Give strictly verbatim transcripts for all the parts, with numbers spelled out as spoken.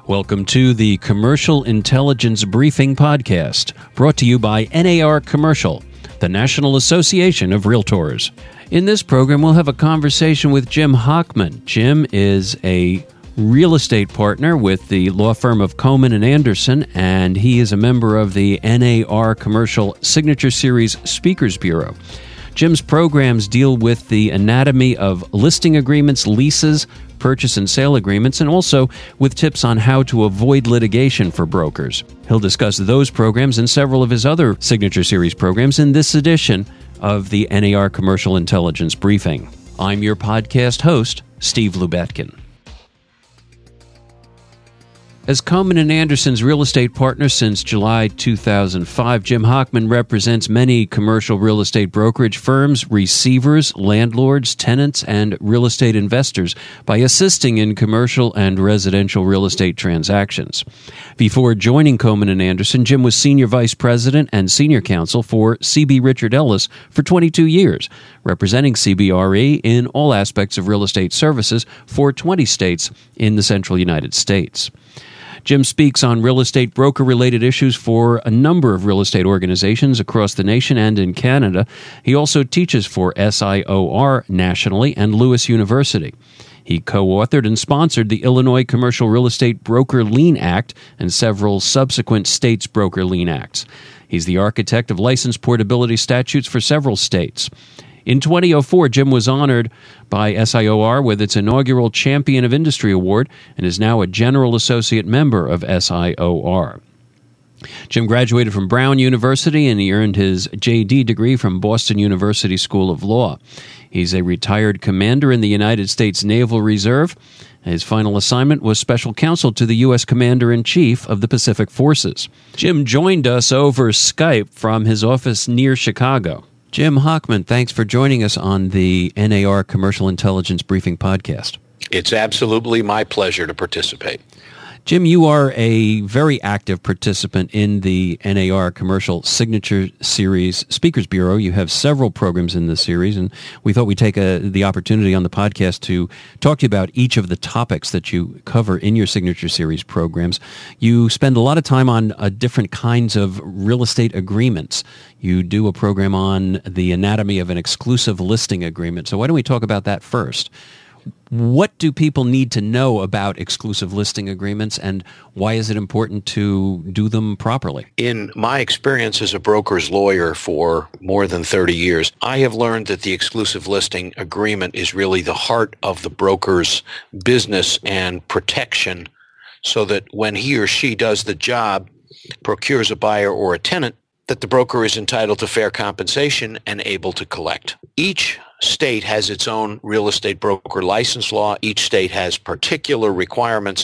Welcome to the Commercial Intelligence Briefing Podcast, brought to you by N A R Commercial, the National Association of Realtors. In this program, we'll have a conversation with Jim Hochman. Jim is a real estate partner with the law firm of Komen and Anderson, and he is a member of the N A R Commercial Signature Series Speakers Bureau. Jim's programs deal with the anatomy of listing agreements, leases, purchase and sale agreements, and also with tips on how to avoid litigation for brokers. He'll discuss those programs and several of his other Signature Series programs in this edition of the N A R Commercial Intelligence Briefing. I'm your podcast host, Steve Lubetkin. As Komen and Anderson's real estate partner since July two thousand five, Jim Hochman represents many commercial real estate brokerage firms, receivers, landlords, tenants, and real estate investors by assisting in commercial and residential real estate transactions. Before joining Komen and Anderson, Jim was Senior Vice President and Senior Counsel for C B Richard Ellis for twenty-two years, representing C B R E in all aspects of real estate services for twenty states in the central United States. Jim speaks on real estate broker-related issues for a number of real estate organizations across the nation and in Canada. He also teaches for S I O R nationally and Lewis University. He co-authored and sponsored the Illinois Commercial Real Estate Broker Lien Act and several subsequent states' broker lien acts. He's the architect of license portability statutes for several states. In twenty oh four, Jim was honored by S I O R with its inaugural Champion of Industry Award and is now a General Associate Member of S I O R. Jim graduated from Brown University and he earned his J D degree from Boston University School of Law. He's a retired commander in the United States Naval Reserve. His final assignment was special counsel to the U S Commander-in-Chief of the Pacific Forces. Jim joined us over Skype from his office near Chicago. Jim Hochman, thanks for joining us on the N A R Commercial Intelligence Briefing Podcast. It's absolutely my pleasure to participate. Jim, you are a very active participant in the N A R Commercial Signature Series Speakers Bureau. You have several programs in this series, and we thought we'd take a, the opportunity on the podcast to talk to you about each of the topics that you cover in your Signature Series programs. You spend a lot of time on uh, different kinds of real estate agreements. You do a program on the anatomy of an exclusive listing agreement. So why don't we talk about that first? What do people need to know about exclusive listing agreements, and why is it important to do them properly? In my experience as a broker's lawyer for more than thirty years, I have learned that the exclusive listing agreement is really the heart of the broker's business and protection, so that when he or she does the job, procures a buyer or a tenant, that the broker is entitled to fair compensation and able to collect. Each state has its own real estate broker license law. Each state has particular requirements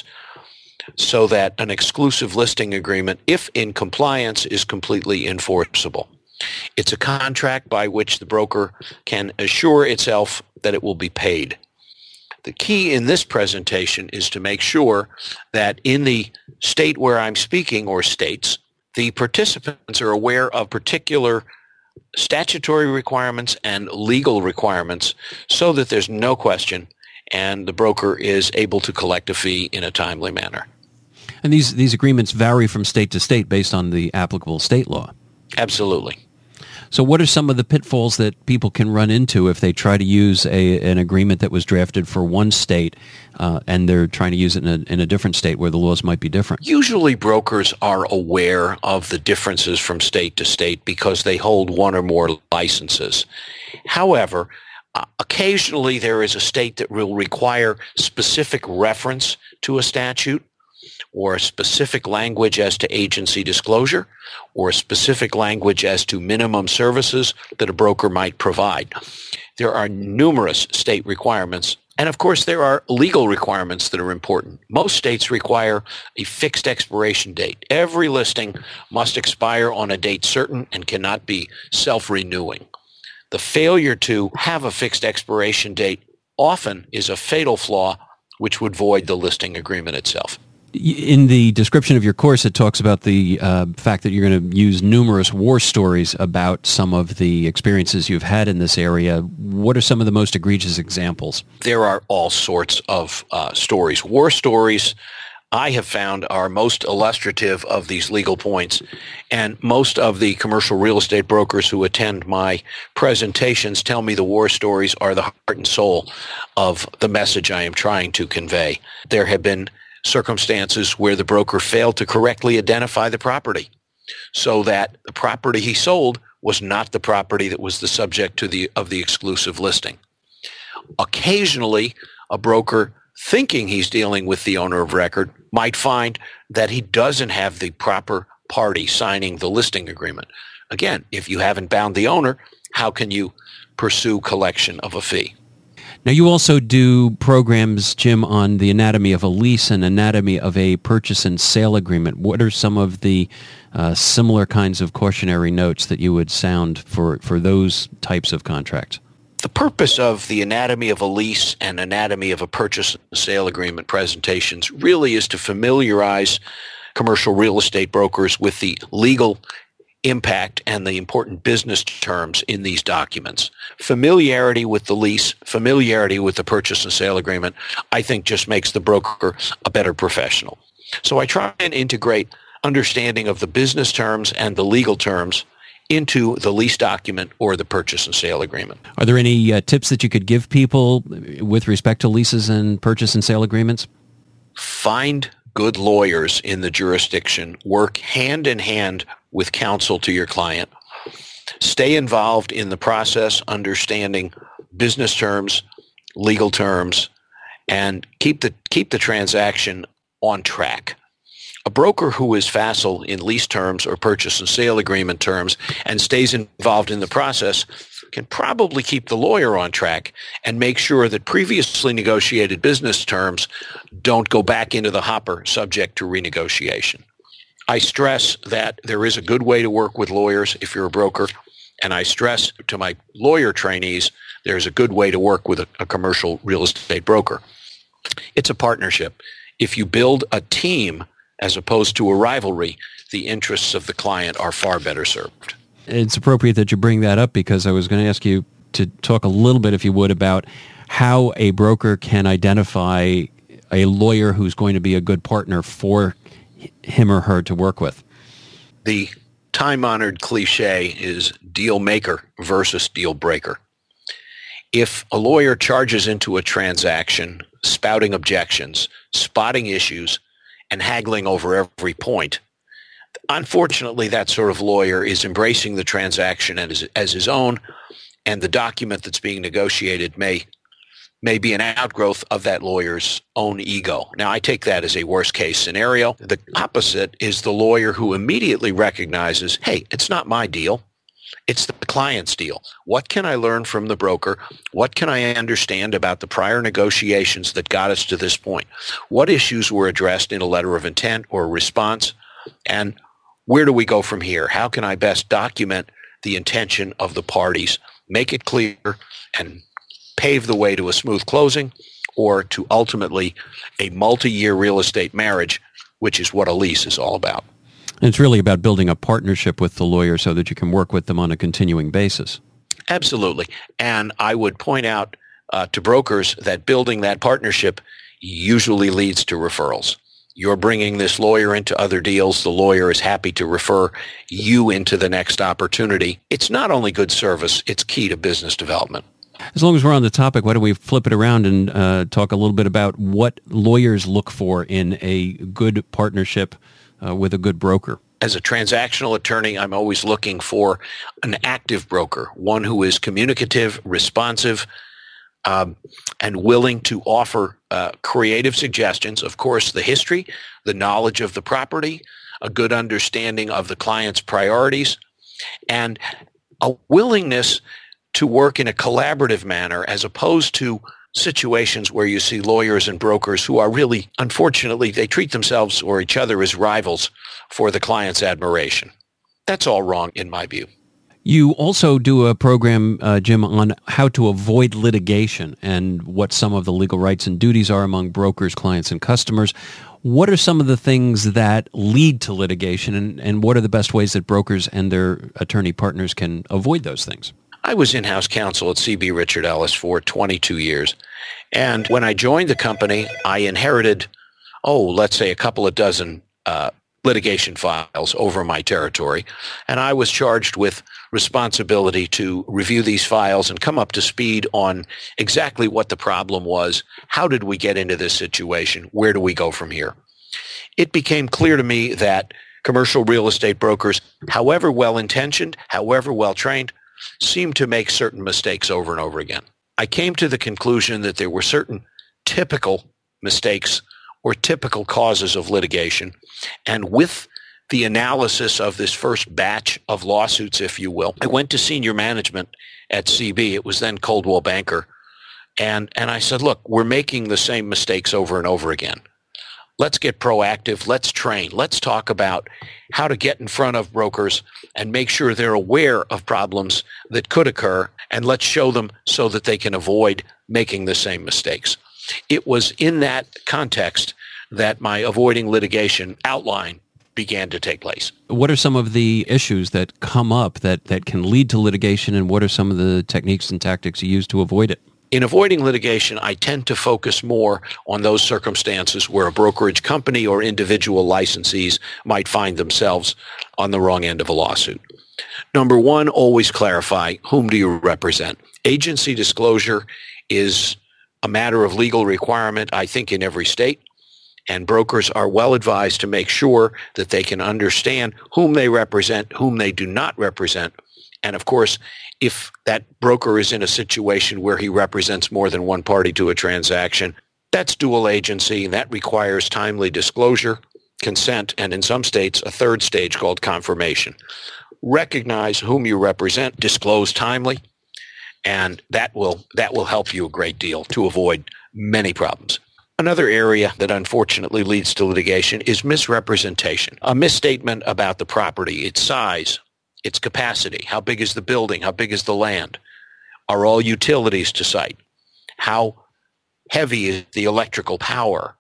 so that an exclusive listing agreement, if in compliance, is completely enforceable. It's a contract by which the broker can assure itself that it will be paid. The key in this presentation is to make sure that in the state where I'm speaking, or states, the participants are aware of particular statutory requirements and legal requirements so that there's no question and the broker is able to collect a fee in a timely manner. And these, these agreements vary from state to state based on the applicable state law. Absolutely. So what are some of the pitfalls that people can run into if they try to use a, an agreement that was drafted for one state uh, and they're trying to use it in a, in a different state where the laws might be different? Usually brokers are aware of the differences from state to state because they hold one or more licenses. However, uh, occasionally there is a state that will require specific reference to a statute, or a specific language as to agency disclosure, or a specific language as to minimum services that a broker might provide. There are numerous state requirements, and of course there are legal requirements that are important. Most states require a fixed expiration date. Every listing must expire on a date certain and cannot be self-renewing. The failure to have a fixed expiration date often is a fatal flaw which would void the listing agreement itself. In the description of your course, it talks about the uh, fact that you're going to use numerous war stories about some of the experiences you've had in this area. What are some of the most egregious examples? There are all sorts of uh, stories. War stories I have found are most illustrative of these legal points. And most of the commercial real estate brokers who attend my presentations tell me the war stories are the heart and soul of the message I am trying to convey. There have been circumstances where the broker failed to correctly identify the property, so that the property he sold was not the property that was the subject to the of the exclusive listing. Occasionally, a broker, thinking he's dealing with the owner of record, might find that he doesn't have the proper party signing the listing agreement. Again, if you haven't bound the owner, how can you pursue collection of a fee? Now, you also do programs, Jim, on the anatomy of a lease and anatomy of a purchase and sale agreement. What are some of the uh, similar kinds of cautionary notes that you would sound for, for those types of contracts? The purpose of the anatomy of a lease and anatomy of a purchase and sale agreement presentations really is to familiarize commercial real estate brokers with the legal impact and the important business terms in these documents. Familiarity with the lease, familiarity with the purchase and sale agreement, I think just makes the broker a better professional. So I try and integrate understanding of the business terms and the legal terms into the lease document or the purchase and sale agreement. Are there any uh, tips that you could give people with respect to leases and purchase and sale agreements? Find good lawyers in the jurisdiction. Work hand in hand with counsel to your client. Stay involved in the process, understanding business terms, legal terms, and keep the keep the transaction on track. A broker who is facile in lease terms or purchase and sale agreement terms and stays involved in the process can probably keep the lawyer on track and make sure that previously negotiated business terms don't go back into the hopper subject to renegotiation. I stress that there is a good way to work with lawyers if you're a broker, and I stress to my lawyer trainees there's a good way to work with a, a commercial real estate broker. It's a partnership. If you build a team as opposed to a rivalry, the interests of the client are far better served. It's appropriate that you bring that up, because I was going to ask you to talk a little bit, if you would, about how a broker can identify a lawyer who's going to be a good partner for him or her to work with. The time-honored cliche is deal maker versus deal breaker. If a lawyer charges into a transaction, spouting objections, spotting issues, and haggling over every point, unfortunately, that sort of lawyer is embracing the transaction as, as his own, and the document that's being negotiated may may be an outgrowth of that lawyer's own ego. Now, I take that as a worst-case scenario. The opposite is the lawyer who immediately recognizes, hey, it's not my deal. It's the client's deal. What can I learn from the broker? What can I understand about the prior negotiations that got us to this point? What issues were addressed in a letter of intent or response? And where do we go from here? How can I best document the intention of the parties, make it clear, and pave the way to a smooth closing, or to ultimately a multi-year real estate marriage, which is what a lease is all about. And it's really about building a partnership with the lawyer so that you can work with them on a continuing basis. Absolutely. And I would point out uh, to brokers that building that partnership usually leads to referrals. You're bringing this lawyer into other deals. The lawyer is happy to refer you into the next opportunity. It's not only good service, it's key to business development. As long as we're on the topic, why don't we flip it around and uh, talk a little bit about what lawyers look for in a good partnership uh, with a good broker? As a transactional attorney, I'm always looking for an active broker, one who is communicative, responsive, um, and willing to offer uh, creative suggestions. Of course, the history, the knowledge of the property, a good understanding of the client's priorities, and a willingness to work in a collaborative manner, as opposed to situations where you see lawyers and brokers who are really, unfortunately, they treat themselves or each other as rivals for the client's admiration. That's all wrong in my view. You also do a program, uh, Jim, on how to avoid litigation and what some of the legal rights and duties are among brokers, clients, and customers. What are some of the things that lead to litigation, and, and what are the best ways that brokers and their attorney partners can avoid those things? I was in-house counsel at C B Richard Ellis for twenty-two years. And when I joined the company, I inherited oh, let's say a couple of dozen uh, litigation files over my territory, and I was charged with responsibility to review these files and come up to speed on exactly what the problem was. How did we get into this situation? Where do we go from here? It became clear to me that commercial real estate brokers, however well-intentioned, however well-trained, seem to make certain mistakes over and over again. I came to the conclusion that there were certain typical mistakes or typical causes of litigation. And with the analysis of this first batch of lawsuits, if you will, I went to senior management at C B. It was then Coldwell Banker. And, and I said, look, we're making the same mistakes over and over again. Let's get proactive. Let's train. Let's talk about how to get in front of brokers and make sure they're aware of problems that could occur, and let's show them so that they can avoid making the same mistakes. It was in that context that my avoiding litigation outline began to take place. What are some of the issues that come up that, that can lead to litigation, and what are some of the techniques and tactics you use to avoid it? In avoiding litigation, I tend to focus more on those circumstances where a brokerage company or individual licensees might find themselves on the wrong end of a lawsuit. Number one, always clarify, whom do you represent? Agency disclosure is a matter of legal requirement, I think, in every state, and brokers are well advised to make sure that they can understand whom they represent, whom they do not represent. And of course, if that broker is in a situation where he represents more than one party to a transaction, that's dual agency, and that requires timely disclosure, consent, and in some states, a third stage called confirmation. Recognize whom you represent, disclose timely, and that will that will help you a great deal to avoid many problems. Another area that unfortunately leads to litigation is misrepresentation, a misstatement about the property, its size, its capacity. How big is the building? How big is the land? Are all utilities to site? How heavy is the electrical power?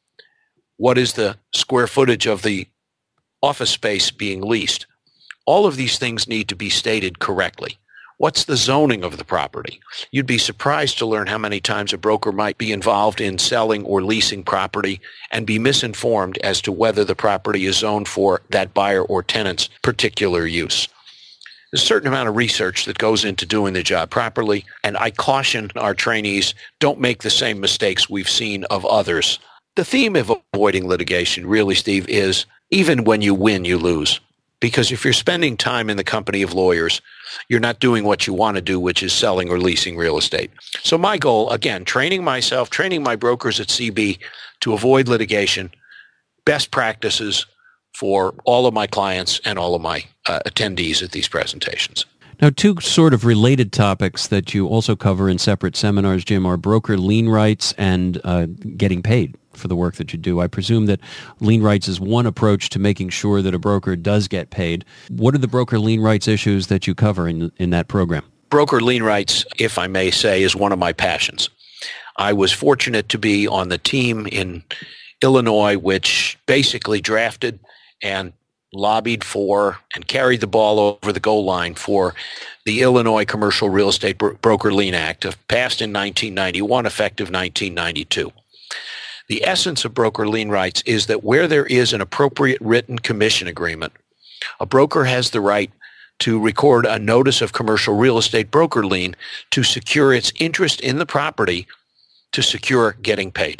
What is the square footage of the office space being leased? All of these things need to be stated correctly. What's the zoning of the property? You'd be surprised to learn how many times a broker might be involved in selling or leasing property and be misinformed as to whether the property is zoned for that buyer or tenant's particular use. There's a certain amount of research that goes into doing the job properly, and I caution our trainees, don't make the same mistakes we've seen of others. The theme of avoiding litigation, really, Steve, is even when you win, you lose. Because if you're spending time in the company of lawyers, you're not doing what you want to do, which is selling or leasing real estate. So my goal, again, training myself, training my brokers at C B to avoid litigation, best practices for all of my clients and all of my uh, attendees at these presentations. Now, two sort of related topics that you also cover in separate seminars, Jim, are broker lien rights and uh, getting paid for the work that you do. I presume that lien rights is one approach to making sure that a broker does get paid. What are the broker lien rights issues that you cover in, in that program? Broker lien rights, if I may say, is one of my passions. I was fortunate to be on the team in Illinois, which basically drafted and lobbied for and carried the ball over the goal line for the Illinois Commercial Real Estate Bro- Broker Lien Act, passed in nineteen ninety-one, effective nineteen ninety-two. The essence of broker lien rights is that where there is an appropriate written commission agreement, a broker has the right to record a notice of commercial real estate broker lien to secure its interest in the property to secure getting paid.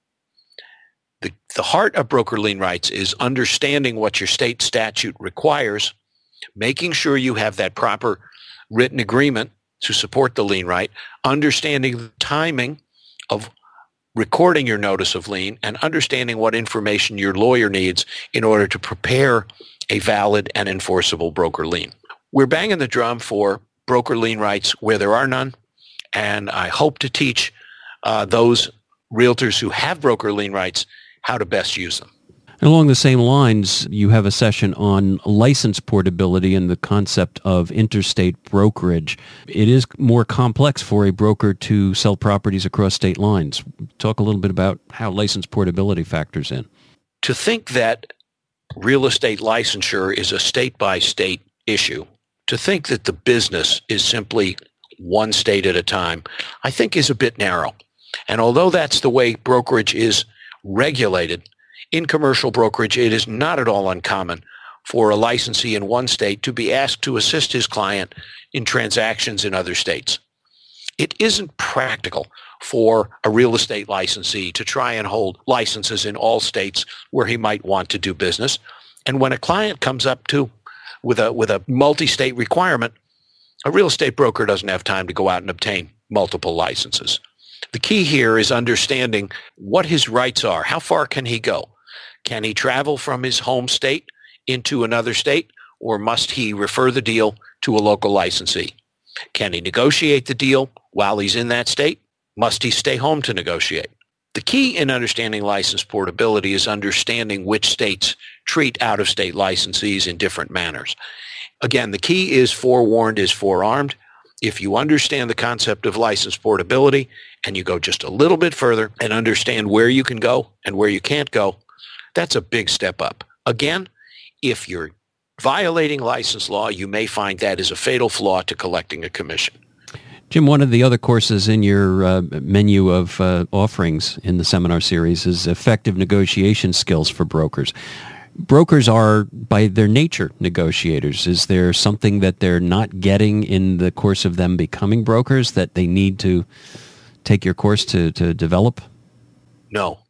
The, the heart of broker lien rights is understanding what your state statute requires, making sure you have that proper written agreement to support the lien right, understanding the timing of recording your notice of lien, and understanding what information your lawyer needs in order to prepare a valid and enforceable broker lien. We're banging the drum for broker lien rights where there are none, and I hope to teach uh, those realtors who have broker lien rights how to best use them. And along the same lines, you have a session on license portability and the concept of interstate brokerage. It is more complex for a broker to sell properties across state lines. Talk a little bit about how license portability factors in. To think that real estate licensure is a state-by-state issue, to think that the business is simply one state at a time, I think is a bit narrow. And although that's the way brokerage is regulated. In commercial brokerage, it is not at all uncommon for a licensee in one state to be asked to assist his client in transactions in other states. It isn't practical for a real estate licensee to try and hold licenses in all states where he might want to do business. And when a client comes up to with a with a multi-state requirement, a real estate broker doesn't have time to go out and obtain multiple licenses. The key here is understanding what his rights are. How far can he go? Can he travel from his home state into another state, or must he refer the deal to a local licensee? Can he negotiate the deal while he's in that state? Must he stay home to negotiate? The key in understanding license portability is understanding which states treat out-of-state licensees in different manners. Again, the key is forewarned is forearmed. If you understand the concept of license portability and you go just a little bit further and understand where you can go and where you can't go, that's a big step up. Again, if you're violating license law, you may find that is a fatal flaw to collecting a commission. Jim, one of the other courses in your uh, menu of uh, offerings in the seminar series is effective negotiation skills for brokers. Brokers are, by their nature, negotiators. Is there something that they're not getting in the course of them becoming brokers that they need to take your course to, to develop? No.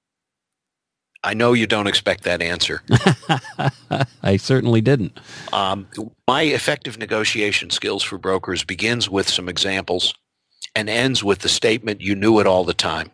I know you don't expect that answer. I certainly didn't. Um, my effective negotiation skills for brokers begins with some examples and ends with the statement, you knew it all the time.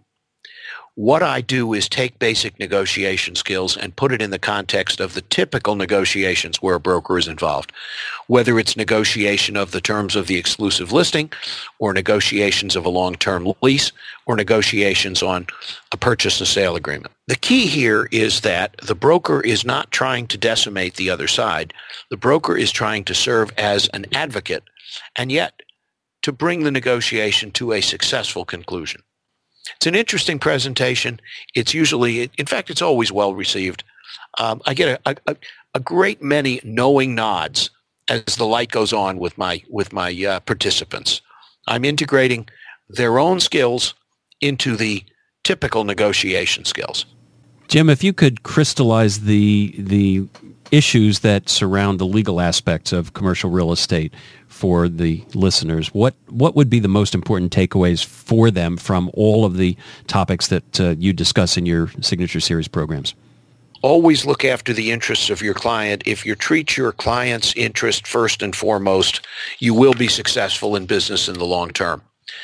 What I do is take basic negotiation skills and put it in the context of the typical negotiations where a broker is involved, whether it's negotiation of the terms of the exclusive listing or negotiations of a long-term lease or negotiations on a purchase and sale agreement. The key here is that the broker is not trying to decimate the other side. The broker is trying to serve as an advocate and yet to bring the negotiation to a successful conclusion. It's an interesting presentation. It's usually, in fact, it's always well received. Um, I get a, a, a great many knowing nods as the light goes on with my with my uh, participants. I'm integrating their own skills into the typical negotiation skills. Jim, if you could crystallize the the issues that surround the legal aspects of commercial real estate for the listeners, what what would be the most important takeaways for them from all of the topics that uh, you discuss in your Signature Series programs? Always look after the interests of your client. If you treat your client's interest first and foremost, you will be successful in business in the long term.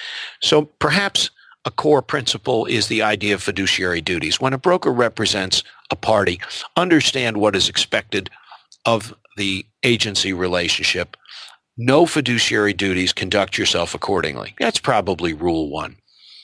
So perhaps a core principle is the idea of fiduciary duties. When a broker represents a party, understand what is expected of the agency relationship. No fiduciary duties, conduct yourself accordingly. That's probably rule one.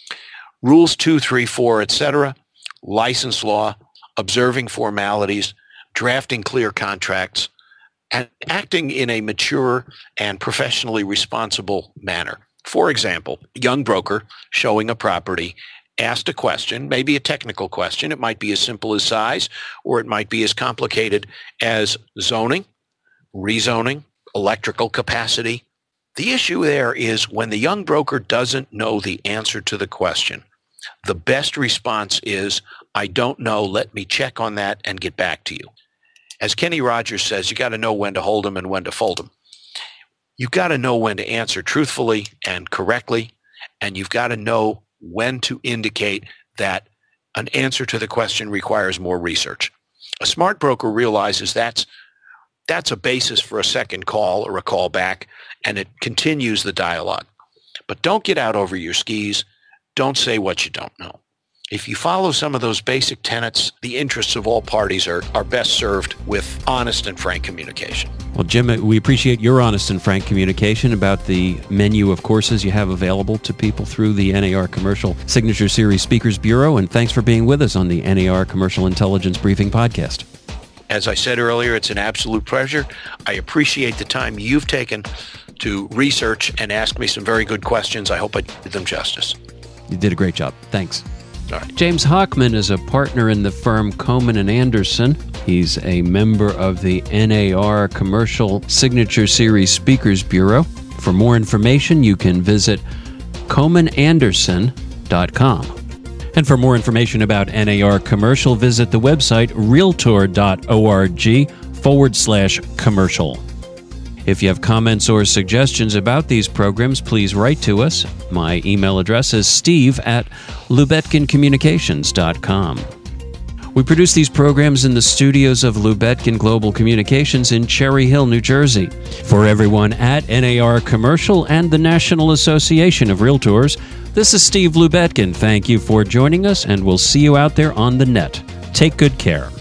Rules two, three, four, et cetera, license law, observing formalities, drafting clear contracts, and acting in a mature and professionally responsible manner. For example, a young broker showing a property asked a question, maybe a technical question. It might be as simple as size, or it might be as complicated as zoning, rezoning, electrical capacity. The issue there is when the young broker doesn't know the answer to the question, the best response is, I don't know, let me check on that and get back to you. As Kenny Rogers says, you got to know when to hold them and when to fold them. You've got to know when to answer truthfully and correctly, and you've got to know when to indicate that an answer to the question requires more research. A smart broker realizes that's that's a basis for a second call or a call back, and it continues the dialogue. But don't get out over your skis. Don't say what you don't know. If you follow some of those basic tenets, the interests of all parties are, are best served with honest and frank communication. Well, Jim, we appreciate your honest and frank communication about the menu of courses you have available to people through the N A R Commercial Signature Series Speakers Bureau, and thanks for being with us on the N A R Commercial Intelligence Briefing Podcast. As I said earlier, it's an absolute pleasure. I appreciate the time you've taken to research and ask me some very good questions. I hope I did them justice. You did a great job. Thanks. All right. James Hochman is a partner in the firm Komen and Anderson. He's a member of the N A R Commercial Signature Series Speakers Bureau. For more information, you can visit komen anderson dot com. And for more information about N A R Commercial, visit the website realtor.org forward slash commercial. If you have comments or suggestions about these programs, please write to us. My email address is steve at lubetkin communications dot com. We produce these programs in the studios of Lubetkin Global Communications in Cherry Hill, New Jersey. For everyone at N A R Commercial and the National Association of Realtors, this is Steve Lubetkin. Thank you for joining us, and we'll see you out there on the net. Take good care.